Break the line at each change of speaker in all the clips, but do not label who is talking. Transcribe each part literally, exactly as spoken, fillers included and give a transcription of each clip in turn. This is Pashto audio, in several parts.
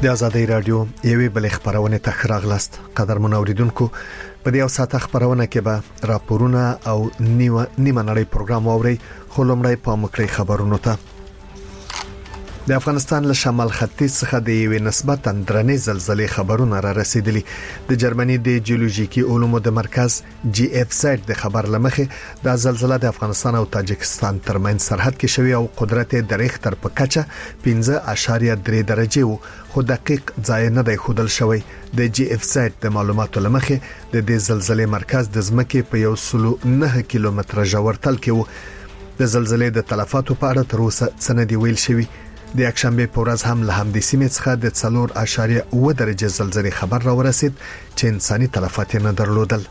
د آزادۍ رادیو یوې بل خبرونه ته راغلاست. قدرمن اوریدونکو، په دې اوساته خبرونه کې به راپورونه او نیمه نیمه نړۍ پروګرام اوري. خو لومړی په مکرې خبرونو ته. د افغانستان له شمال ختیځ څخه د یوې نسبتاً درنې زلزلې خبرونه را رسیدلي. د جرمني د جیولوژیکي علومو د مرکز جی اف زد د خبر لمخې د زلزلې د افغانستان او تاجکستان ترمنځ سرحد کې شوی او قدرت د ریختر په کچه پنځه اعشاریه درې درجه وو، خو دقیق ځای نه دی ښودل شوی. د جی اف زد د معلوماتو لمخې د دې زلزلې مرکز د ځمکې په یو سلو نه کیلومتره ژورتل کې وو. د زلزلې د تلفاتو په اړه تر اوسه څه نه دی ویل شوی. د یکشنبه په ورځ هم له همدې سیمې څخه د څلور اعشاریه اووه درجه زلزلې خبر راورسید چې انساني تلفات نه درلودل.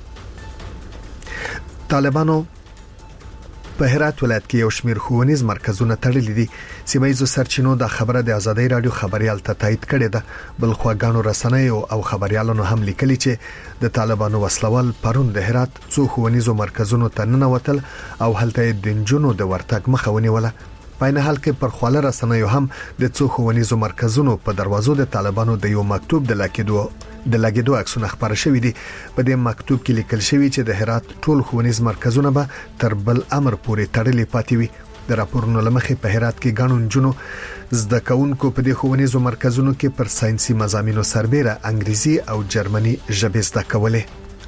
طالبانو په هرات ولایت کې یو شمېر ښوونیز مرکزونه تړلي دي. سیمایي سرچینو د خبره د آزادۍ رادیو خبريال ته تایید کړې ده. بل خو غانو رسنیو او خبريالانو هم لیکلي چې د طالبانو وسلوال پرون د هرات څو ښوونیزو مرکزونو ته ننوتل او هلته د جنونو د ورتګ مخه ونیوله. په نه حال کې پر خواله رسنیو هم د څو ښوونیزو مرکزونو په دروازو د طالبانو د یو مکتوب د لګیدو د لګیدو عکسونه خبر شوې دي. په دې مکتوب کې لیکل شوی چې د هرات ټول ښوونیز مرکزونه به تر بل امر پورې تړلي پاتې وي. د راپورونو لمخې په هرات کې غانون جنو زده کوونکو په دې ښوونیزو مرکزونو کې پر ساينسي مضامینو سربېره انګریزي او جرمني ژبې زده کولې.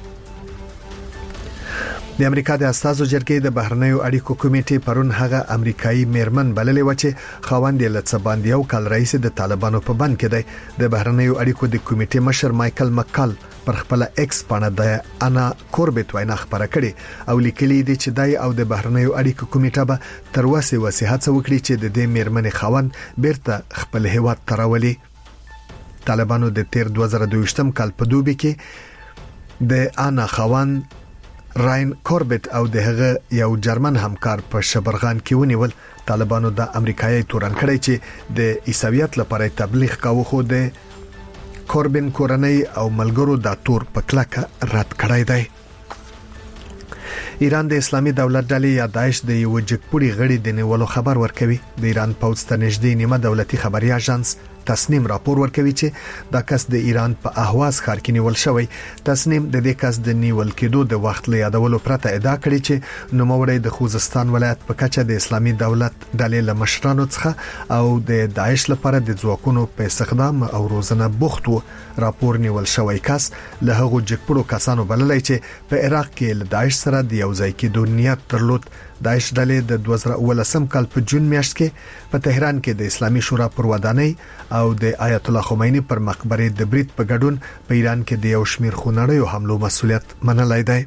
د امریکا د استازو جرګې د بهرنیو اړیکو کمیټې پرون هغه امریکایي میرمن بللې و چې خاوند یې لڅ باندې یو کال رئیس د طالبانو په بند کې دی. د بهرنیو اړیکو د کمیټې مشر مایکل مکال پر خپل ایکس باندې د انا کوربت وینا خبره کړې او لیکلي دي چې دای او د بهرنیو اړیکو کمیټه به تر وسه وسیحت وکړي چې د دې میرمن خاوند بیرته خپل هیواد تراولي. طالبانو د تیر دوه زره دوه کال په دوبي کې د انا خاوند راین کوربت او دغه یو جرمن همکار په شبرغان کې ونیول. طالبانو د امریکایي تورن کړی چې د عیسویت لپاره تبلیغ کاوه، خو د کوربن کورنۍ او ملګرو د تور په کلکه رد کړی دی. ایران د اسلامي دولت ډلې یا داعش د یو جګپوړي غړي د نیولو خبر ورکوي. د ایران پوځ ته نږدې نیمه دولتي خبري اژانس تسنیم راپور ورکوي چې دا کس د ایران په اهواز ښار کې نیول شوی. تسنیم د دې کس د نیول کېدو د وخت له یادولو پرته ادعا کړې چې نوموړی د خوزستان ولایت په کچه د اسلامي دولت ډلې له مشرانو څخه او د داعش لپاره د ځواکونو په استخدام او روزنه بوخت و. راپور نیول شوی کس له هغو جګپوړو کسانو بللی چې په عراق کې له داعش سره د یو ځای کېدو نیت درلود. داعش ډلې د دوه زره اوولسم کال په جون میاشت کې په تهران کې د اسلامي شورا پر ودانۍ او د آیت الله خمینی پر مقبره د برید په ګډون په ایران کې د یو شمیر خونړیو حملو مسولیت منلای دی.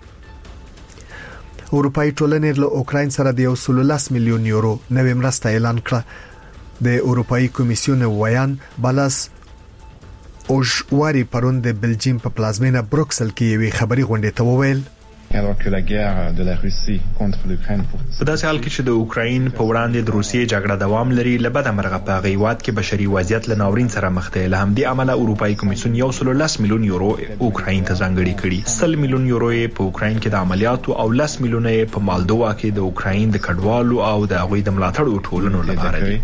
اروپאי ټولنې له اوکراین سره د یو سل لس میلیون یورو نوې مرسته اعلان کړه. د اروپאי کمیسیون ویان بالاس اوژواري پرون د بلجیم په پلازمینه بروکسل کې یوې خبري غونډې ته وویل
په داسې حال کې چې د اوکراین په وړاندې د روسیې جګړه دوام لري، لبد مرغه په غیوات کې بشري وضعیت له ناورین سره مخ دی. له همدې امله اروپאי کمیسیون یو سل لس میلیون یورو اوکراین ته ځانګړي کړي. سل میلیون یورو په اوکراین کې د عملیاتو او لس میلیون په مالدووا کې د اوکراین د کډوالو او د هغوی د ملاتړ ټولنو لپاره دي.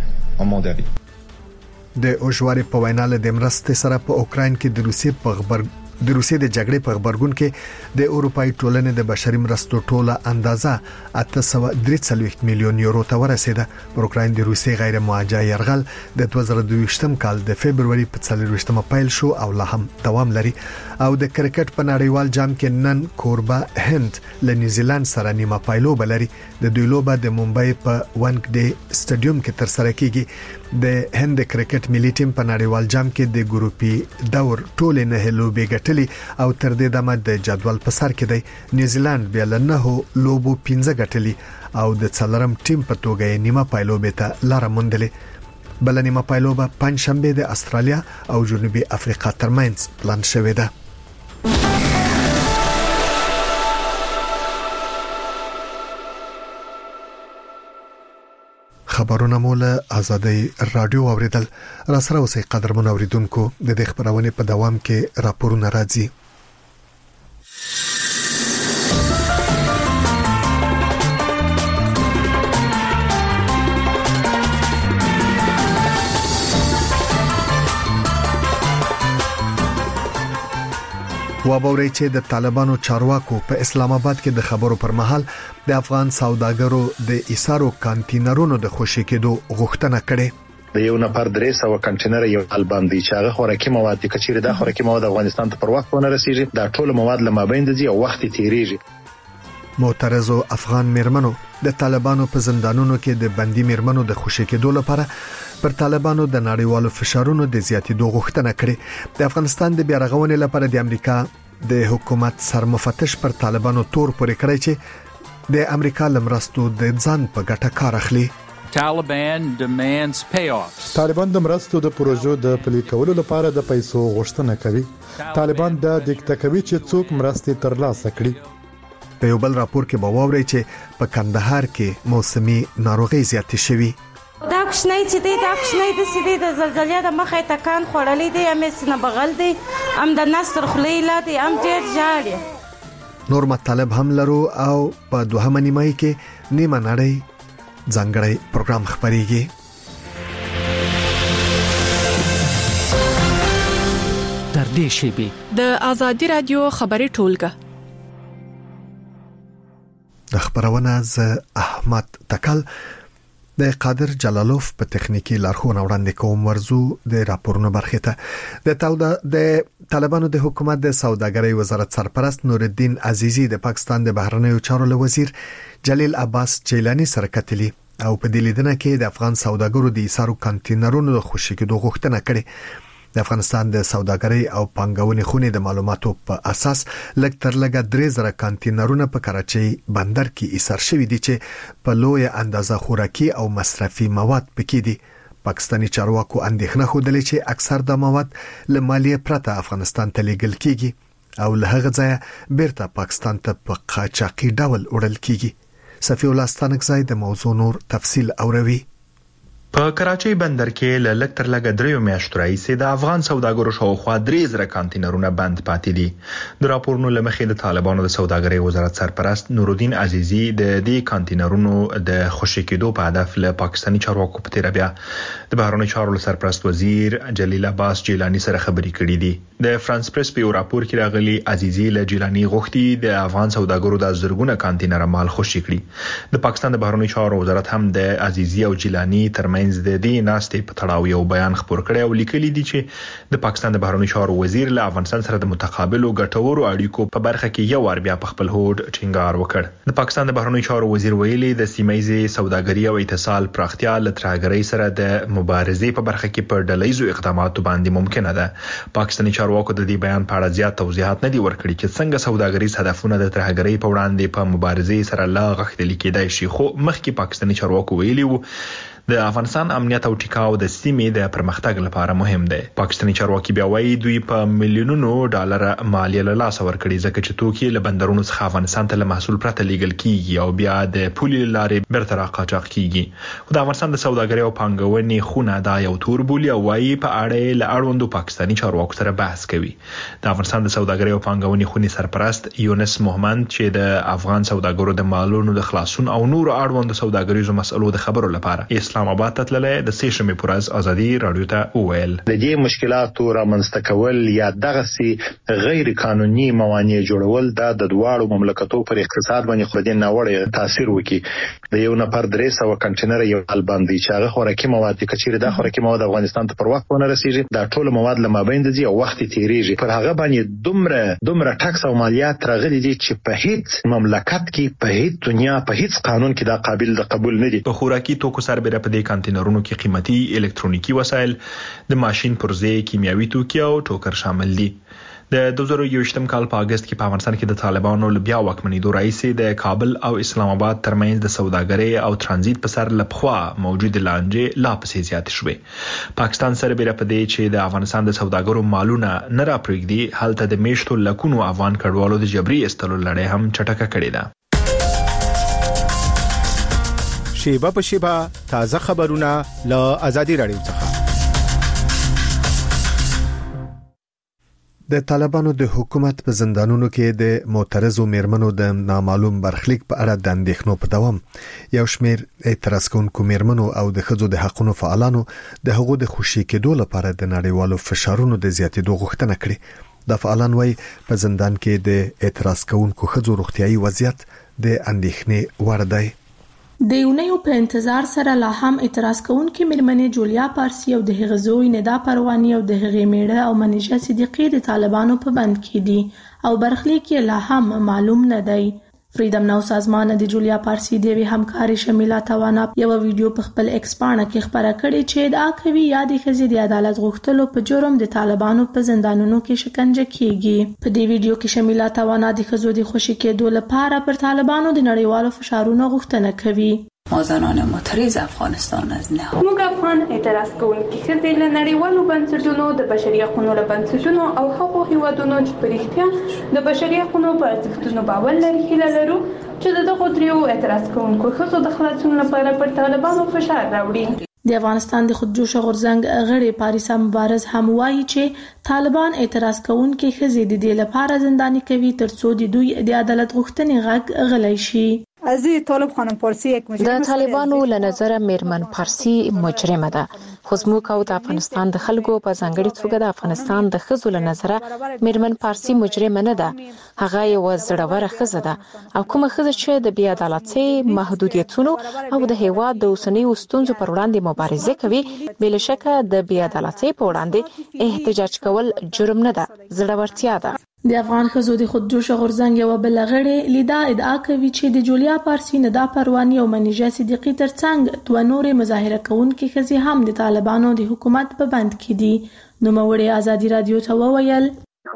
د اوژواري په وینا له د مرستې سره په اوکراین کې د روسیې په خبر د روسیې د جګړې په خبرګون کې د اروپאי ټولنې د بشري مرستو ټوله اندازه اته سوه درې څلوېښت میلیون یورو ته ورسېده. پر اوکراین د روسیې غیر موجه یرغل د دوه زره دوه کال د فبرवरी په څلورویشتمه پیل شو او لا هم دوام لري. او د کرکټ په نړیوال جام کې نن کوربا هند له نیوزیلند سره نیمه پایلو بلري. د دوی لوبه د ممبئی په وانکډې سټیډیوم کې تر سره کیږي. د هند کرکټ ملي ټیم په نړیوال جام کې د ګروپي دور ټول نه لوبې ګټلې او تر دې دمه د جدول په سر کې دی. نیوزیلند بیا له نه لوبو پنځه ګټلې او د څلورم ټیم په توګه نیمه پایلوبه ته لار موندلې. بل نیمه پایلوبه پنځ شنبه د استرالیا او جنوبي افریقا ترمنځ پلان شوې ده. خبرونه مولا آزادۍ رادیو اوریدل. را سره اوسئ قدرمن اوریدونکو. د دې خبرونه په دوام کې راپورونه راځي. وابوري چې د طالبانو چارواکو په اسلام آباد کې د خبرو پر مهال د افغان سوداګرو د ایسارو کانټینرونو د خوشی کېدو غوښتنه کړې.
د یو نفر درې سو کانټینر یو البان دی چې هغه خوراکي مواد د کچیر د خوراکي مواد افغانستان ته پر وخت ونه رسیږي. دا ټول مواد لمابین دي او وخت تیریږي.
معترضو افغان میرمنو د طالبانو په زندانونو کې د بندي میرمنو د خوشی کېدو لپاره پر طالبانو د نړیوالو فشارونو د زیاتېدو غوښتنه کړې. د افغانستان د بیارغونې لپاره د امریکا د حکومت سرمفتش پر طالبانو تور پورې کړی چې د امریکا لمرستو د ځان په ګټه کار اخلي.
Taliban demands payoffs.
طالبان د مرستو د پروژو د پلي کولو لپاره د پیسو غوښتنه کوي. طالبان د دیکته کوي چې څوک مرستې ترلاسه کړي.
په یو بل راپور کې به واوري چې په کندهار کې موسمي ناروغي زیاتې شوي.
دا کوښنۍ چې دی دا کوښنۍ د سیدې د زلزلې د مخې تکان خوړلې دی هم سینه بغل دی هم د نستر خلې لا دی هم ډېر جاړي.
نور مطالب هم لرو او په دوهمه نیمه کې نیمه نړۍ ځانګړی پروګرام خبريږي.
تر دې شیبې
د آزادي رادیو خبري ټولګه
د خبرونه ز احمد تکل د قادر جلالوف په تخنیکی لارښوونه وړاندې کوم. ورزو د راپورونو برخه ته د تاوده د طالبانو د حکومت د سوداګرۍ وزارت سرپرست نور الدین عزیزی د پاکستان د بهرنیو چارو وزیر جلیل عباس چیلانی سره کتلی او په دې لیدنه کې د افغان سوداګرو د ایسارو کانټینرونو د خوشی کېدو غوښتنه کړې. د افغانستان د سوداګرۍ او پانګونې خونې د معلوماتو په اساس لږ تر لږه درې زره کانټینرونه په کراچۍ بندر کې ایسار شوي دي چې په لوی اندازه خوراکي او مصرفي مواد پکې دي. پاکستاني چارواکو اندېښنه خوده چې اکثر د مواد له مالیې پرته افغانستان ته لیږل کیږي او له هغه ځایه بیرته پاکستان ته په قاچاقي ډول وړل کیږي. صفی الله ستانکزی د موضوع نور تفصیل اوروي.
په کراچۍ بندر کې ل لک تر لګ دریو میاشتو راځي د افغان سوداګرو شاوخوا درې زره کانټینرونه بند پاتې دي. د راپورونو لمخې د طالبانو د سوداګرۍ وزارت سرپرست نور الدین عزیزی د دې کانټینرونو د خوشی کېدو په هدف له پاکستاني چارواکو په تیر بیا د بهرنیو چارو سرپرست وزیر جلیل عباس جیلانی سره خبرې کړې دي. د فرانس پریس په راپور کې راغلي عزیزی له جیلانی غوښتي د افغان سوداګرو د زرګونه کانټینر مال خوشی کړي. د پاکستان د بهرنیو چارو وزارت هم د عزیزی او جیلانی ترمنځ د دې ناستې په تړاو یو بیان خبر کړی او لیکلي دي چې د پاکستان د بهرنیو چارو وزیر له افغانستان سره د متقابل او ګټورو اړیکو په برخه کې یو ور بیا په خپل هوډ ټینګار وکړ. د پاکستان د بهرنیو چارو وزیر ویلي د سیمایي سوداګري او اتصال پراختیا له ترهګرۍ سره د مبارزې په برخه کې پر ډلهیزو اقداماتو باندې ممکنه ده. پاکستاني چارواکو د دې بیان په اړه زیات توضیحات نه دي ورکړي چې څنګه سوداګریز هدفونه د ترهګرۍ په وړاندې په مبارزې سره لا غښتلي کېدای شي. خو مخکې پاکستاني چارواکو ویلي وو د افغانستان امنیت او ټیکاو د سیمې د پرمختګ لپاره مهم دی. پاکستاني چارواکي بیا وایي دوی په میلیونونو ډالر مالیه له لاسه ورکړي ځکه چې توکي له بندرونو څخه افغانستان ته له محصول پرته لیږل کیږي او بیا د پولي لارې برته راقاچاق کیږي. خو د افغانستان د سوداګرۍ او پانګونې خونه دا یو تور بولي او وایي په اړه له اړوندو پاکستاني چارواکو سره بحث کوي. د افغانستان د سوداګرۍ او پانګونې خونې سرپرست یونس محمد چې د افغان سوداګرو د مالونو د خلاصون او نور اړوندو سوداګریزو مسئلو د خبرو لپاره اسلام آباد ته تللی د سې شنبې پر ورځ ازادي رادیو ته وویل
د دې مشکلاتو رامنځته کول یا دغه سي غیر قانوني موانع جوړول دا د دواړو مملکتو پر اقتصاد باندې خو دې ناوړه تاثیر وکړي. د یو نفر درې سو کانټینر یو البان دی چې هغه خوراکي مواد کچیر د خوراکي مواد افغانستان ته پر وخت ونه رسیږي. دا ټول مواد لمابین دي او وخت تیریږي. پر هغه باندې دومره دومره ټاکس او مالیات راغلي دي چې په هیڅ مملکت کې په هیڅ دنیا په هیڅ قانون کې دا قابل د قبول نه دي.
په خوراکي توکو سربېره په دې کانټینرونو کې قیمتي الکترونیکی وسایل، د ماشين پرزې، کیمیاوي توکي او ټوکر شامل دي. د دوه زره یوویشتم کال په اگست کې په افغانستان کې د طالبانو له بیا واکمنېدو راځي د کابل او اسلام آباد ترمنځ د سوداګرۍ او ترانزیت په سر لپخوا موجود لانجې لا پسې زیات شوې. پاکستان سره بیره په دې چې د افغانستان د سوداګرو مالونه نه راپرېږدي، هلته د میشتو لکونو افغان کډوالو د جبري استلو لړۍ هم چټکه کړې ده.
شیبه په شیبه تازه خبرونه له آزادي رادیو څخه.
د طالبانو د حکومت په زندانونو کې د معترضو میرمنو د نامعلوم برخلیک په اړه د اندېښنو په دوام یو شمېر اعتراض کوونکو میرمنو او د ښځو د حقوقو فعالانو د هغو د خوشي کېدو لپاره د نړیوالو فشارونو د زیاتېدو غوښتنه کړې. د فعالان وای په زندان کې د اعتراض کوونکو خځو روغتيایي وضعیت د اندېښنې وړ دی.
د یونیو په انتظار سره لا هم اعتراض کوونکې مېرمنې جولیا پارسی او د هغې زوی ندا پروانی او د هغې میړه او منیژه صدیقی د طالبانو په بند کې دي او برخلیک یې لا هم معلوم نه دی. فریدم ناو سازمان د جولیا پارسی د وی همکاري شمیلا توانا یو ویډیو په خپل ایکس پاڼه کې خبره کړې چې دا کوي یادې خزي د عدالت غوښتلو په جرم د طالبانو په زندانونو کې شکنجه کیږي. په دې ویډیو کې شمیلا توانا د خزو د خوشي کېدو لپاره پر طالبانو د نړیوالو فشارونو غوښتنه کوي.
ما زنان معترض افغانستان از نه
موږ افغان اعتراض کوونکي ښځې له نړیوالو بنسټونو د بشري حقوقو له بنسټونو او هغو هیوادونو چې په رښتیا د بشري حقوقو په ارزښتونو باور لري هیله لرو چې دغه دریو اعتراض کوونکو ښځو د خلاصون لپاره پر طالبانو فشار راوړي.
د افغانستان د خودجوش غورځنګ غړي پاریسا مبارز هم وایي چې طالبان اعتراض کوونکي ښځې د دې لپاره زنداني کوي ترڅو د دوی د عدالت غوښتنې غږ غلی شي.
از طالب خانم پارسی یک مجرم
د طالبانو له نظر میرمن پارسی مجرمه ده خو زموږ او د افغانستان د خلکو په ځانګړي توګه د افغانستان د ښځو له نظره میرمن پارسی مجرمه نه ده. هغه یو زړوره ښځه ده او کومه ښځه چې د بې عدالتۍ محدودیتونو او د هیواد د اوسنیو ستونزو پر وړاندې مبارزه کوي بل شکه د بې عدالتۍ په وړاندې احتجاج کول جرم نه ده زړورتیا ده.
د افغان ښځو د خودجوش غورځنګ یو بل غړي لیدا ادعا کوي چې د جولیا پارسی ندا پروانی او منیژه صدیقی ترڅنګ دوه نورې مظاهره کوونکې ښځې هم د طالبانو د حکومت په بند کې دي. نوموړي ازادي رادیو ته وویل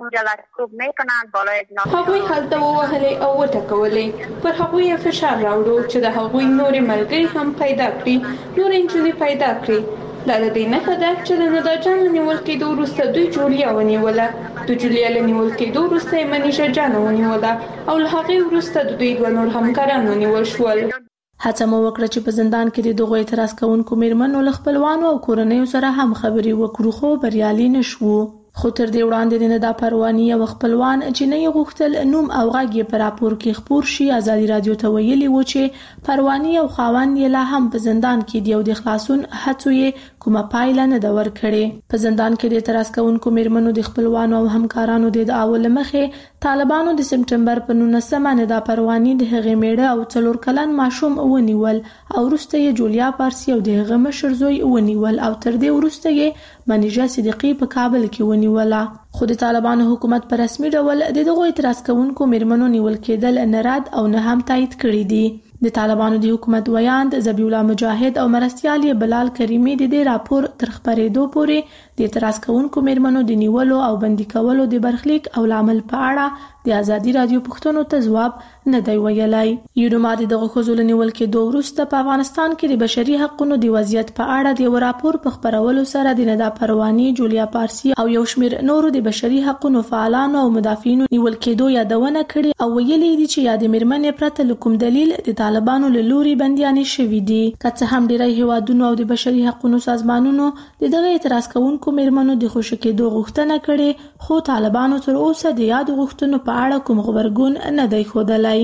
هغوی هلته ووهلې او وټکولې پر هغوی فشار راوړو چې د هغوی نورې ملګري هم پیدا کړي نورې نجونې پیدا کړي. دا د دې نښه ده چې د ندا جان له نیول کېدو وروسته دوی جولیا ونیوله د جولیا له نیول کېدو وروسته یې منیژه جان ونیوله او له هغې وروسته د دوی دوه نور همکاران ونیول شول.
هڅه مو وکړه چې په زندان کې د دغو اعتراض کوونکو مېرمنو له خپلوانو او کورنیو سره هم خبرې وکړو خو بریالي نشو. خو تر دې وړاندې د ندا پروانی او خپلوان چې نه غوښتل نوم او غږ یې په راپور کې خپور شي ازادي رادیو ته ویلي و چې پروانی او خاوند یې لا هم په زندان کې دی او د خلاصون هڅو یې کومه پایله نه ده ورکړې. په زندان کې د اعتراض کوونکو مېرمنو د خپلوانو او همکارانو د دعوو له مخې طالبانو د سپټمبر په نولسمه ندا پروانی د هغې میړه او څلور کلن ماشوم ونیول او وروسته یې جولیا پارسی او د هغه مشر زوی ونیول او تر دې وروسته یې منیژه صدیقی په کابل کې ونیوله. خو د طالبانو حکومت په رسمي ډول د دغو اعتراض کوونکو مېرمنو نیول کېدل نه رد او نه هم تایید کړي دي. د طالبانو د حکومت ویاند ذبیح الله مجاهد او مرستیال بلال کریمی د دې راپور تر خبرېدو پورې د اعتراض کوونکو مېرمنو د نیولو او بندي کولو د برخلیک او لامل په اړه د ازادي رادیو پوښتنو ته ځواب نه دی ویلی. یونما د دغه ښځو له نیول کېدو وروسته په افغانستان کې د بشري حقوقو د وضعیت په اړه د یو راپور په خپرولو سره د ندا پروانی جولیا پارسی او یو شمېر نورو د بشري حقوقو فعالانو او مدافعینو نیول کېدو یادونه کړې او ویلي دي چې یاد مېرمنې پرته له کوم دلیل د طالبانو له لوري بندیانې شوي دي. که څه هم ډېری هیوادونو او د بشري حقوقو سازمانونو د دغه اعتراض کوونکو مېرمنو د خوشي کېدو غوښتنه کړې خو طالبانو تر اوسه د یاد غوښتنو په اړه کوم خبرګون نه دی ښودلی.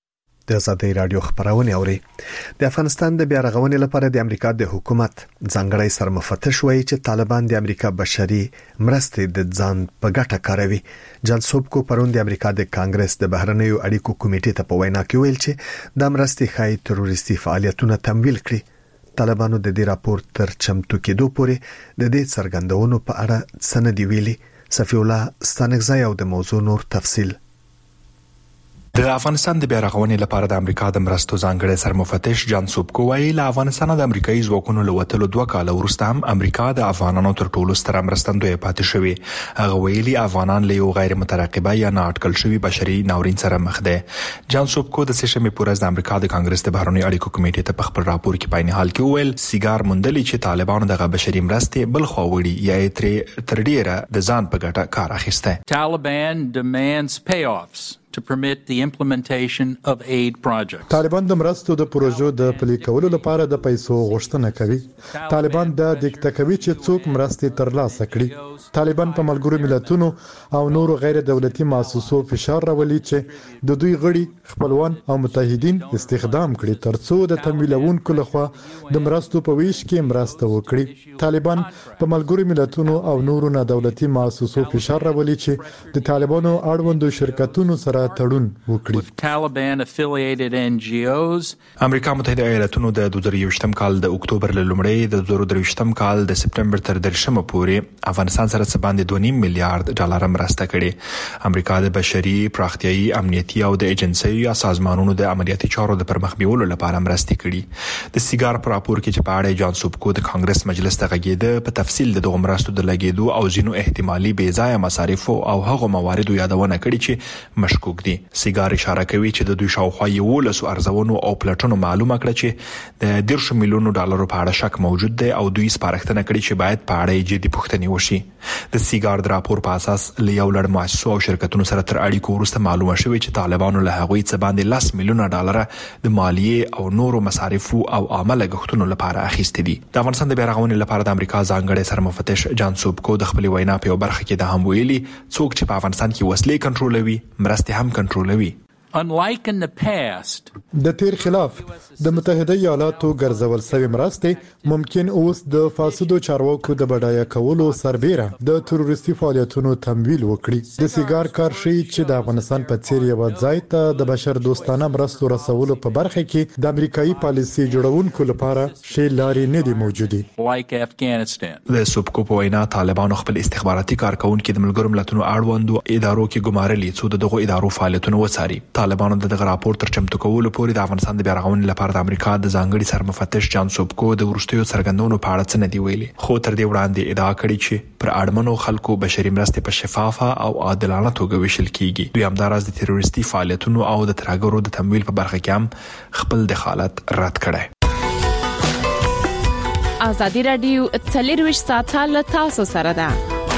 د ازادي رادیو خبرونه اوري. د افغانستان د بیا رغونې لپاره د امریکا د حکومت ځانګړی سرمفتش وایي چې طالبان د امریکا بشري مرستې د ځان په ګټه کاروي. جان سوبکو پرون د امریکا د کانګرس د بهرنیو اړیکو کمیټې ته په وینا کې ویل چې د مرستې خای تروریستي فعالیتونه تمویل کړي. طالبانو د دې راپور تر چمتو کېدو پورې د دې څرګندونو په اړه څه دی ویلي. صفی الله ستانکزای او د موضوع نور تفصیل.
د افغانستان د بیا رغونې لپاره د امریکا د مرستو ځانګړي سرمفتش جان سوبکو وایي له افغانستان د امریکایي ځواکونو له وتلو دوه کال وروسته هم امریکا د افغانانو تر ټولو ستر مرستندوی پاتې شوی. هغه ویلي افغانان له یو غیر مترقبه یا نااټکل شوی بشري ناورین سره مخ دي. جان سوبکو د سشنبه پورز د امریکا د کانګرس د بهرنیو اړیکو کمیټې ته په خپل راپور کې په حال کې ویل سیګار مندلي چې طالبانو دغه بشري مرستې بل خو وړي یا تر تر ډیره د ځان په ګټه کار اخیسته.
Taliban demands payoffs to permit the implementation of aid projects.
طالبان د مرستو د پروژو د پلي کولو لپاره د پیسو غوښتنه کوي. طالبان د دقت کوي چې څوک مرستې ترلاسه کړي. طالبان په ملګرو ملتونو او نورو غیر دولتي مؤسسو فشار راولي چې د دوی غړي خپلوان او متحدین استخدام کړي ترڅو د تمویلونکو لخوا د مرستو په ویش کې مرسته وکړي. طالبان په ملګرو ملتونو او نورو نه دولتي مؤسسو فشار راولي چې د طالبانو اړوندو شرکتونو سره تړون وکړي.
Taliban affiliated N G Os.
امریکا متحده ایالاتونو د دوه زره یوویشتم کال د اکتوبر له لومړۍ د دوه زره درویشتم کال د سپټمبر تر درشمه پورې افغانستان سره څه باندې دوه نیم میلیارډ ډالر مرسته کړې. امریکا د بشري، پراختیايي، امنیتي او د ایجنسۍ یا سازمانونو د عملیاتي چارو د پرمخ بیولو لپاره مرستې کړې. د سیګار پر راپور کې چې په اړه جان سوبکو د کانګرس مجلس ته غږیده په تفصیل د دغه مرستو د لګیدو او ځینو احتمالي بې ځایه مصارف او هغه مواردو یادونه کړې چې مشکوک دي. سیګار اشاره کوي چې د دوی شاوخوا یولس ارزونو او پلټونو معلومه کړه چې د دیرش میلیونو ډالرو په اړه شک موجود دی او دوی سپارښتنه کړې چې باید په اړه جدي پوښتنې وشي. د سیګار د راپور په اساس له یو لړ مؤسسو او شرکتونو سره تر اړیکو وروسته معلومه شوې چې طالبانو له هغوی څخه باندې لس میلیونه ډالر د مالیې او نورو مصارفو او عامه لګښتونو لپاره اخیستي دي. د افغانستان د بیارغونې لپاره د امریکا ځانګړي سرمفتش جان سوبکو د خپل وینا په یو برخه کې د هم ویلي څوک چې په افغانستان کې وسلې کنټرولوي مرستې هم کنټرولوي.
Unlike in the past,
د تیر خلاف د متحده ایالاتو ګرځول شوی مرستې ممکن اوس د فاسدو چارواکو د بډایه کولو سربیره د تروریستي فعالیتونو تمویل وکړي. د سیګار کار شي چې د افغانستان په څیر یو ځای ته د بشر دوستانه مرستو رسولو په برخه کې د امریکایي پالیسي جوړونکو لپاره شی لارې نه دي موجودي.
like Afghanistan.
د سوبکو په وینا طالبانو خپل استخباراتي کارکونکو د ملګرو ملتونو اړوندو ادارو کې ګمارلي څو دغه ادارو فعالیتونه وڅاري. طالبانو د دغه راپور تر چمتو کولو پورې د افغانستان د بیارغونې لپاره د امریکا د ځانګړي سرمفتش جان سوبکو د ورستیو څرګندونو په اړه څه نه دی ویلي. خو تر دې وړاندې ادعا کړې چې پر اړمنو خلکو بشري مرستې په شفافه او عادلانه توګه ویشل کیږي. دوی همداراز د تروریستي فعالیتونو او د ترهګرو د تمویل په برخه کې هم خپل دخالت رد کړی.
ازادي رادیو څلرویشت ساعته له تاسو سره ده.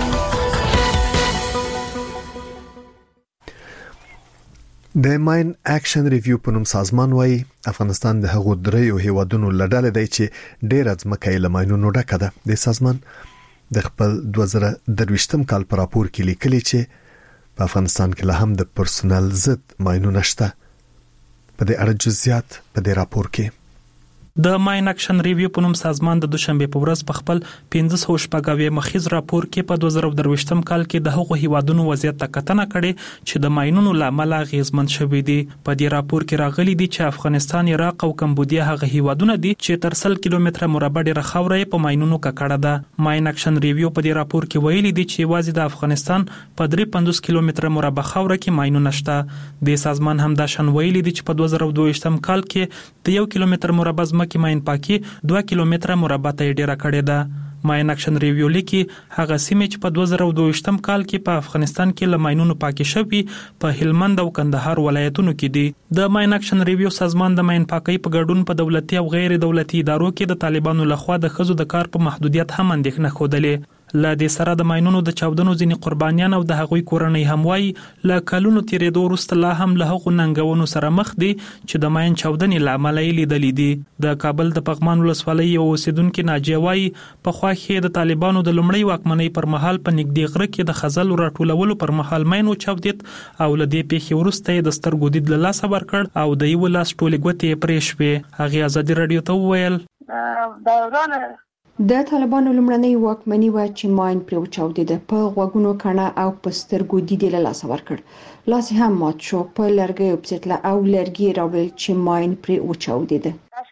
د ماین اکشن ریویو په نوم سازمان وايي افغانستان د هغو دریو هیوادونو لړل دی چې ډېر ځمکه یې له ماینونو ډکه ده. د سازمان د خپل دوه زره درویشتم کال په راپور کې لیکلي چې په افغانستان کې له هم د پرسونل ضد ماینونه شته. په دې اړه جزئیات په دې راپور کې
د ماین اکشن ریویو په نوم سازمان د دوشنبه په ورځ په خپل پنځه سوه شپږ مخیز راپور کې په دوه زره درویشتم کال کې د هغو هیوادونو وضعیت ته کتنه کړې چې د ماینونو لامل غیزمن شوي دي. په دې راپور کې راغلي دي چې افغانستان، عراق او کمبودیا هغه هیوادونه دي چې تر سل کیلومتره مربع ډیره خاوره په ماینونو ککړه ده. ماین اکشن ریویو په دې راپور کې ویلي دي چې یوازې د افغانستان په درې پنځوس کیلومتره مربع خاوره کې ماینونه شته. د سازمان هم دا شان ویلي دي چې په دوه زره دوه کال کې د یو کیلومتر مربع ځمکې ماین پاکي دوه کیلومتره مربع ته ډیره کړې ده. ماین اکشن ریویو لیکي هغه سیمې چې په دوه زره دوه کال کې په افغانستان کې له ماینونو پاکي شوي په هلمند او کندهار ولایتونو کې دي. د ماین اکشن ریویو سازمان د ماین پاکي په ګډون په دولتي او غیر دولتي ادارو کې د طالبانو لخوا د ښځو د کار په محدودیت هم اندېښنه ښودلې. له دې سره د ماینونو د چاودنو ځینې قربانیان او د هغوی کورنۍ هم وایي له کلونو تیرېدو وروسته لا هم له هغو ننګونو سره مخ دي چې د ماین چاودنې له امله یې لیدلي دي. د کابل د پغمان ولسوالۍ یو اوسیدونکي ناجیه وایي پخوا کې د طالبانو د لومړۍ واکمنۍ پر مهال په نږدې غره کې د خزلو راټولولو پر مهال ماین وچاودېد او له دې پیښې وروسته یې د سترګو دید له لاسه ورکړ او د یوه لاس ټولې ګوتې یې پرې شوې. هغې ازادي راډیو ته وویل
د طالبانو لومړنۍ واکمني و چې ماین پرې وچاودېده، په غوږونو کڼه او په سترګو دید له لاسه ورکړ. لاس یې هم مات شو، په لرګیو پسېتله او لرګي راوړل چې ماین پرې وچاودېده.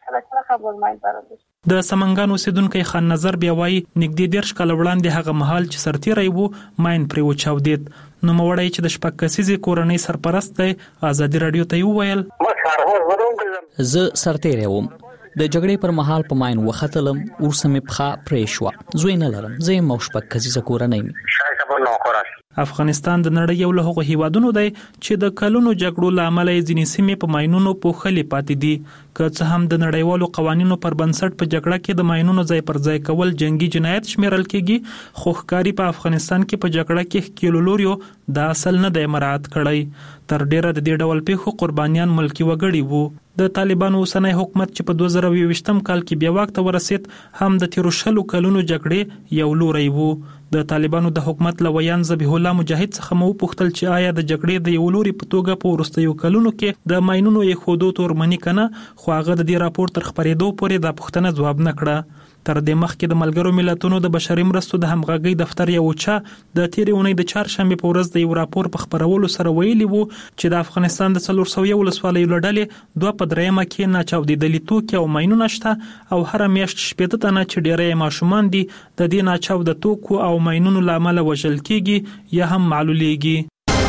د سمنګان اوسیدونکی خان نظر بیا وایي نږدې دېرش کاله وړاندې هغه مهال چې سرتیری و ماین پرې وچاودېد. نوموړی چې د شپږ کسیزې کورنۍ سرپرست دی ازادي راډیو ته وویل
زه سرتیری وم، د جګړې پر مهال په ماین وختلم، ورسمه پخا پرې شو. زوی نه لرم، زه یم او شپږ کسیزه کورنۍ مې.
افغانستان د نړۍ یو له هغو هیوادونو دی چې د کلونو جګړو له امله یې ځینې سیمې په ماینونو پوښلې پاتې دي. که څه هم د نړیوالو قوانینو پر بنسټ په جګړه کې د ماینونو ځای پر ځای کول جنگي جنایت شمیرل کیږي، خو ښکاري په افغانستان کې په جګړه کې ښکېلولوریو د اصل نه دی مراعات کړی. تر ډیره د دې ډول پیښو قربانیان ملکی وګړي وو. د طالبانو اوسنی حکومت چې په دوه زره یوویشتم کال کې بیا واک ته ورسید هم د تیرو شلو کلونو جګړې یو لوری وو. د طالبانو د حکومت لویان ذبیح الله مجاهد څخه مو پوښتل چې آیا د جګړې د یو لوري په توګه په وروستیو کلونو کې د ماینونو یې خودو تورمنی کنه، خو هغه د دې راپور تر خبرېدو پورې دا پوښتنه ځواب نه کړه. تر دې مخکې د ملګرو ملتونو د بشري مرستو د همغږۍ دفتر یو چا د تیرې اونۍ د چهارشنبې په ورځ د یو راپور په خبرولو سره ویلي وو چې د افغانستان د څلور سوه ولسوالیو له ډلې دوه په درېیمه کې ناچاودېدلي توکي او ماینونه شته، او هره میاشت شپېته تنه چې ډېری یې ماشومان دي د دې ناچاوده توکو او ماینونو له امله وژل کېږي یا هم معلولېږي.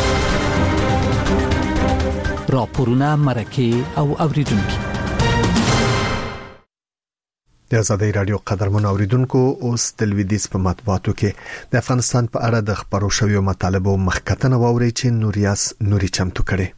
راپورونه، مرکې او اوریدونکي.
د آزادۍ رادیو قدرمن اوریدونکو، اوس د لویدیځ په مطبوعاتو کې د افغانستان په اړه د خبرو شویو مطالبو مخکتنه واوري چې نوریاس نوري چمتو کړي.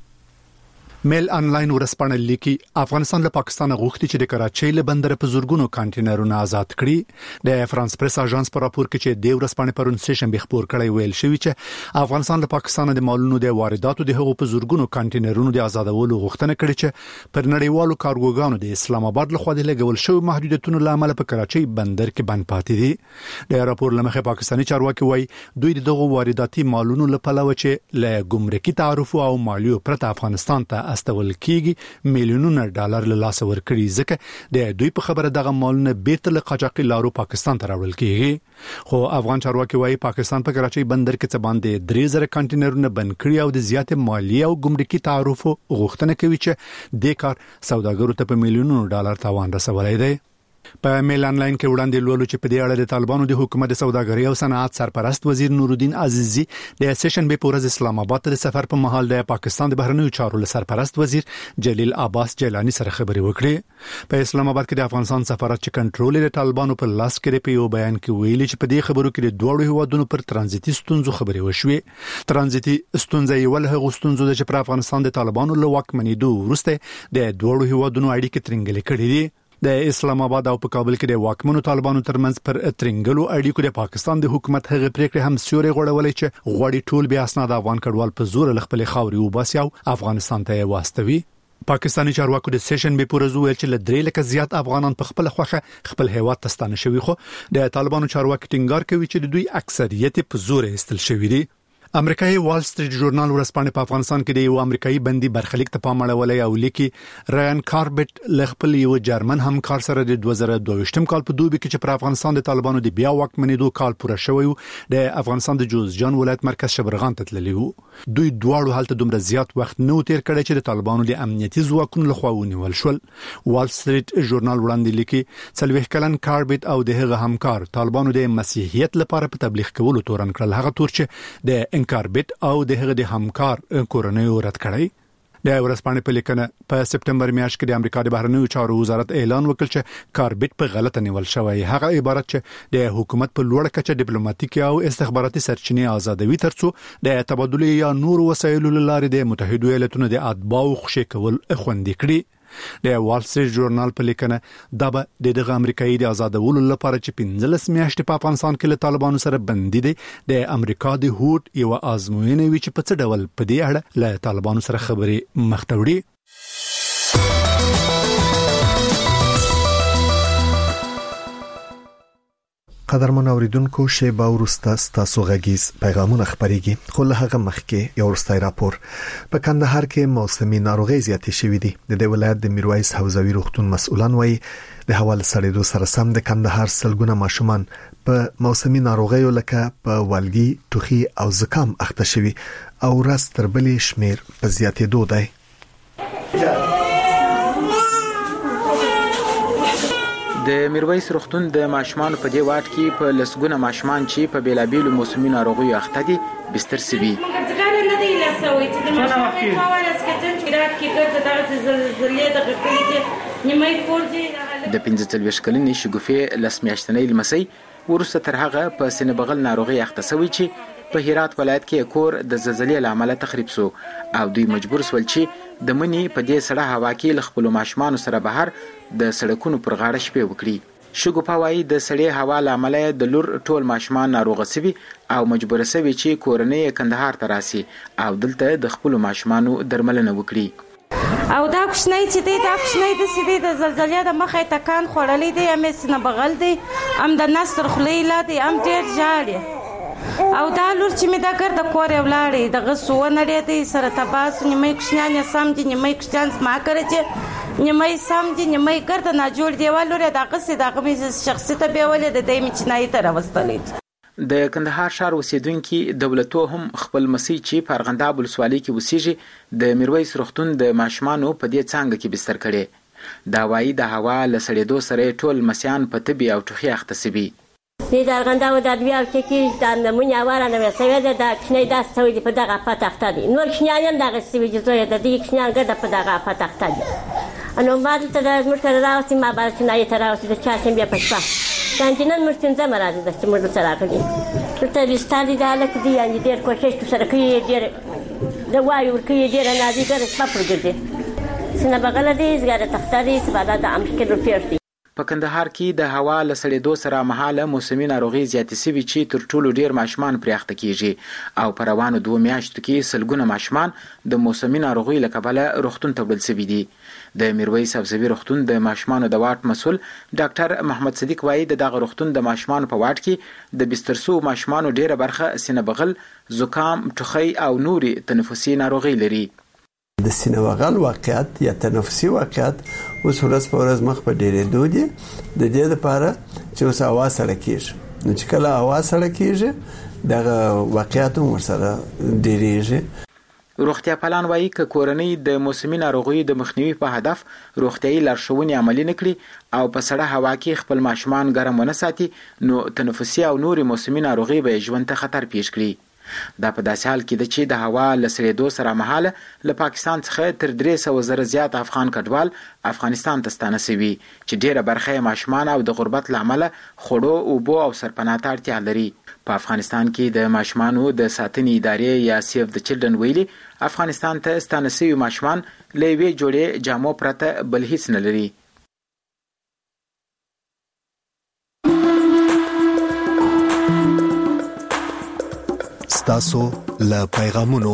میل انلاین ورسپانه لیکي افغانستان له پاکستان غوښتي چې د کراچۍ له بندر په زورګونو کانټینرونه آزاد کړي. د فرانس پریس اژانس په راپور کې چې د ورسپانه پرون سیشن به خبر کړی ویل شوی چې افغانستان له پاکستان د مالونو د وارداتو د هغو په زورګونو کانټینرونو د آزادولو غوښتنه کړې چې پر نړیوالو کارګوګانو د اسلام آباد له خوا د لګول شوی محدودیتونو لامل په کراچۍ بندر کې بند پاتې دي. د راپور لمخه پاکستاني چارواکي وایي دوی دغه وارداتي مالونو له پلوه چې له ګمرکي تعرفو او مالیو پرته افغانستان ته استول کېږي میلیونونه ډالر له لاس ورکړي، ځکه د دوی په خبره دغه مالونه بیرته له قاچاقي لارو پاکستان ته راوړل کېږي. خو افغان چارواکي وایي پاکستان په کراچۍ بندر کې څه باندې درې زره کانټینرونه بند کړي او د زیاتې مالیه او ګمرکي تعرفو غوښتنه کوي چې د کار سوداګرو ته په میلیونونو ډالر تاوان رسولای دی. په میل انلاین کې وړاندې لولو چې په دې اړه د طالبانو د حکومت سوداګرۍ او صنعت سرپرست وزیر نورالدین عزیزی د سیشن به پورز اسلام آباد ته د سفر په مهال د پاکستان د بهرنیو چارو سرپرست وزیر جلیل عباس جیلانی سره خبرې وکړې. په اسلام آباد کې د افغانستان سفارت چې کنټرول د طالبانو په لاس کې په یو بیان کې ویلي چې په دې خبرو کې د دوه هیوادونو پر ترانزیتي ستونزو خبرې وشوې. ترانزیتي ستونزې یو له هغو ستونزو چې په افغانستان د طالبانو له واکمنېدو وروسته د دوه هیوادونو اړیکې ترنګلې کړې دي. د اسلام آباد او په کابل کې د واکمنو طالبانو ترمنځ پر ترنګلو اړیکو د پاکستان د حکومت هغه پریکړه هم سیوري غوړولې چې غوړي ټول بیا اسناد افغان کډوال په زور ل خپل خاوري وباسي او افغانستان ته واستوي. پاکستاني چارواکو د سیشن به پورز ویل چې لدرې لکه زیات افغانان په خپل خوخه خپل هیواد ته ستانه شوي، خو د طالبانو چارواکي ټینګار کوي چې د دوی اکثریت په زور استل شوی دي. امریکایي وال سټریټ ژورنال ورسپانه په افغانستان کې د یو امریکایي بندي برخلیک ته پام اړولې او لیکي رایان کاربټ له خپل یو جرمن همکار سره د دوه زره دوه کال په دوبي کې چې پر افغانستان د طالبانو د بیا واکمنېدو کال پوره شوی د افغانستان د جوزجان ولایت مرکز شبرغان ته تللی وو. دوی دواړو حالت دومره زیات وخت نو تیر کړی چې د طالبانو د امنیتي ځواکونو لخوا ونیول شول. وال سټریټ ژورنال وړاندې لیکي څلوېښت کلن کاربټ او د هغه همکار طالبانو د مسیحیت لپاره په تبلیغ کولو تورن کړل، هغه تور چې د کاربټ او د هغه د همکار کورنۍ رد کړی. د ورسپانې په لیکنه په سپټمبر میاشت کې د امریکا د بهرنیو چارو وزارت اعلان وکړ چې کاربټ په غلطه نیول شوی. هغه عبارت چې د حکومت په لوړ کچه ډیپلوماټیک او استخباراتي سرچینې آزادوي ترڅو د تبادله یا نور وسایلو لارې د متحده ایالاتونو د اتباعو خوشي کول خوندي کړي. د وال سټریټ ژورنال په لیکنه دا به دغه امریکایي د آزادولو لپاره چې پنځلس میاشتې په افغانستان کې له طالبانو سره بندي دي د امریکا د هوټ یو آزموینه وی چې په څه ډول په دې اړه له طالبانو سره خبرې مخته وړي.
قدرمن اوریدونکو، شیبه ورسته ستاسو غږیز پیغامونه خبريږي، خو له هغه مخکې یو ورستای راپور. په کندهار کې موسمي ناروغي زیاتې شوې دي. د دې ولایت د میرویس حوزوي روغتون مسؤلان وایي د هوا له سړېدو سره سم د کندهار سلګونه ماشومان په موسمي ناروغیو لکه په والګي، ټوخي او زکام اخته شوي او ورځ تر بلې شمیر په زیاتېدو دی.
د میرویس روغتون د ماشومان په دی واټ کې په لسګونه ماشومان چې په بیلابیلو موسمي ناروغیو اخته دي بستر سوي. د پنځه څلوېښت کلنې شګوفې لس میاشتنۍ لمسۍ وروسته تر هغه په سینه بغل ناروغي اخته شوی چې په هرات ولایت کې کور د زلزلې لامل تخریب شو او دوی مجبور شول چې د منی په دې سړه هوا کې ل خپل ماشومان سره بهر د سړکونو پر غاړه شپې وکړي. شګو پوای د سړې هوا لامل د لور ټول ماشومان ناروغ شوي او مجبور شوي چې کورنۍ کندهار ته راسي او دلته د خپل ماشومانو درملنه وکړي.
او دا کوشنۍ چې دی دا کوشنۍ د سیدی د زلزلې د مخه تکان خړلې دی ام اس نه بغل دی ام د نصر خلیلا دی ام ډیر جاړي او دا لور چې می دا ګرد کور ولاړې د غسو نړې دی سره تباس نیمه کوشنۍ سم دي نیمه کوشنۍ ما کړی چې نیمه سم دي نیمه ګرد نه جوړ دیوال لري دا قصې د غمی شخصیت به ولې د دې مچنای تر وستلې.
د کندهار ښار اوسیدونکو دولتو هم خپل مسي چې په ارغنداب ولسوالۍ کې وسیږي د میرویس روغتون د ماشومانو په دې څنګه کې بستر کړي. دا وایي د هوا له سړېدو سره ټول مسیان په تبي او ټوخي اخته سوي.
د ارغنداب د ادویه او چې د نمونه اوره نه وسوي د کښنې داس سوي په دغه پات اخته دي نور کښنیان دغه سوي چې د دې کښنیان ګرځي په دغه پات اخته دي انو بعد ته د مرکز راوستي ما بعد چې نه تراوستي د چا سم بیا پښه کانتینن مرتنځه مراد د چې موږ سره راغلي ته بيستالي د الک دی یعنی ډیر کوشش سره کوي ډیر د وایو کوي ډیر نازي ګر په پرګدي سنه بغل دي زګره تختاري سباده د امشکل پیرتي.
په کندهار کې د هوا له سړېدو سره مهاله موسمي ناروغي زیاتې سوي چې تر ټولو ډیر ماشومان پرې اخته کیږي او په روانو دوه میاشتو کې سلګونه ماشومان د موسمي ناروغي له کبله روغتون ته وړل شوي دي. د میرویس افزوي روغتون د ماشومانو د واټ مسول ډاکټر محمد صدیق وایي د دغه روغتون د ماشومانو په واټ کې د بسترسو ماشومانو ډیره برخه سینه بغل، زکام، ټوخی او نوري تنفسي ناروغي لري.
د سینه بغل واقعیت یا تنفسي واقعیت اوس ورځ په ورځ مخ په ډیرې دودي د دې لپاره چې اوس هوا سړه کیږي نو چې کله هوا سړه کیږي دغه واقعیت هم ورسره ډیریږي.
روغتیا پالان وایي ک کورنۍ د موسمي ناروغیو د مخنیوي په هدف روغتیايي لارښوونې عملي نکړي او په سړه هوا کې خپل ماشومان ګرم ونه ساتي نو تنفسي او نوري موسمي ناروغي به ژوند ته خطر پیښ کړي. دا په داسې حال کې د چې د هوا له سړېدو سره مهاله له پاکستان څخه تر درې سوه زره زیات افغان کډوال افغانستان ته ستانه شوي چې ډیره برخه ماشومان او د غربت لامل خوړو اوبو او سرپناه ته اړتیا لري. په افغانستان کې د ماشومانو د ساتنې ادارې یا سیف د چلډرن ویلي افغانستان ته ستانه شوي ماشومان له یوې جوړې جامو پرته بل هیڅ نه لري.
ستاسو له پیغامونو.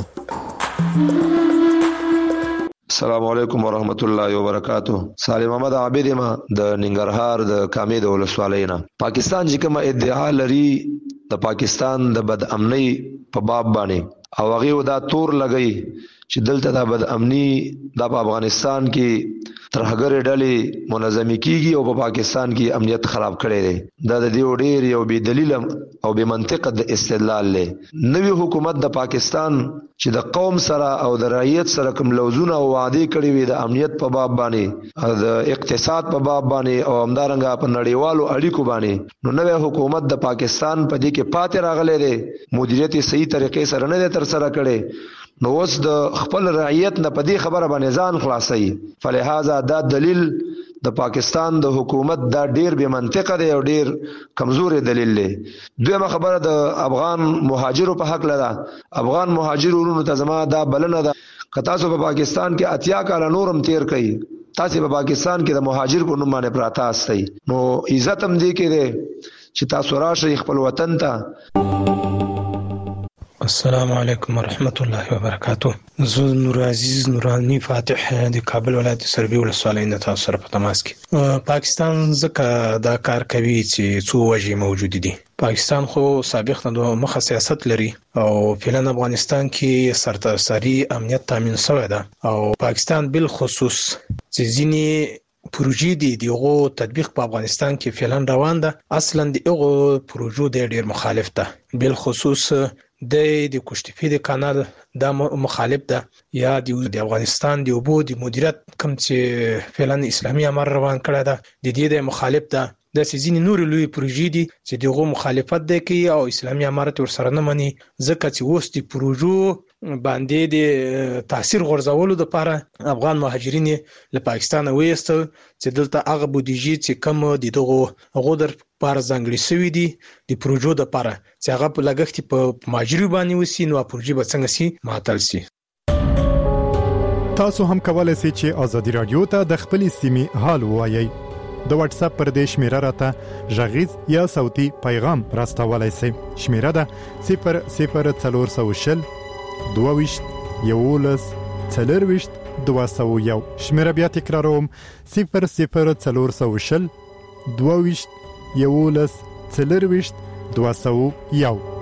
السلام علیکم ورحمت الله وبرکاتہ. سالم محمد عابد ما د ننګرهار د کامې د ولسوالۍ نه. پاکستان چې کومه ادعا لري د پاکستان د بد امنۍ په باب باندې او هغه دا تور لګئی چې دلته د بد امنۍ د افغانستان کې ترهګر ډلې منظمي کیږي او په پاکستان کې امنیت خراب کړي دي. دا د دې ډېر یو بی دلیل او بی منطق د استدلال له نوی حکومت د پاکستان چې د قوم سره او د رعیت سره کوم لوزونه او وعده کړي وي د امنیت په باب باندې او د اقتصاد په باب باندې او همدارنګه په نړیوالو اړیکو باندې نو نوی حکومت د پاکستان په دې کې پاتې راغلی دی مدیریت صحیح طریقې سره نه تر سره کړي نو اوس د خپل رعیت نه په دې خبره باندې ځان خلاصي. فلهذا دا دلیل د پاکستان د حکومت دا ډیر بے منطقه دی او ډیر کمزوري دلیل دی. دویمه خبره د افغان مهاجرو په حق لده. افغان مهاجرونو ته زما دا بلنه ده که تاسو په پاکستان کې اتیا کال نورم تیر کړئ تاسو په پاکستان کې د مهاجر په نوم باندې پراته استئ نو عزت هم دی کې چې تاسو راشئ خپل وطن ته.
السلام علیکم ورحمت الله وبرکاتہ. زه نور عزیز نورانی فاتح د کابل ولایت سروي ولسوالۍ نه تاسو سره په تماس کې. پاکستان ځکه دا کار کوي چې څو وجې موجود دي. پاکستان خو سابق نه دوه مخه سیاست لري او فعلا افغانستان کې سرتاسري امنیت تامین شوی ده او پاکستان بل خصوص چې ځینی پروژې دي دغه تطبیق په افغانستان کې فعلا روان ده. اصلا دغه پروژو د ډیر مخالف ده بل خصوص د د کوشتفی د کانال د مخالف ده یا د افغانستان د اوبو د مدیریت کوم چې فعلا اسلامي امر روان کړی ده د دې د مخالف ده. د سيزين نور لوی پروژې دي چې دغه مخالفت ده کوي او اسلامي امارت ورسره نه مني ځکه چې اوس د پروژو باندې د تاثیر غورځولو لپاره افغان مهاجرین له پاکستان وېستل چې دلته هغه بودیجه چې کم د دغه غودر پر ځنګړي سوي دي د پروژو لپاره چې هغه په لګښت په مهاجري باندې وسی نو پروژې به څنګه سي معطل سي.
تاسو هم کولای شئ چې ازادي رادیو ته د خپلې سیمې حال ووایي. د واتس اپ پر دې شمیره راته ژغیز یا صوتي پیغام راستولای شئ. شمیره ده صفر صفر څلور سوه شل دوه ویشت یولس څلور ویشت دوه سوه یو. شمیره بیا تکراروم صفر صفر څلور سوه شل دوه ویشت یولس څلور ویشت دوه سوه یو.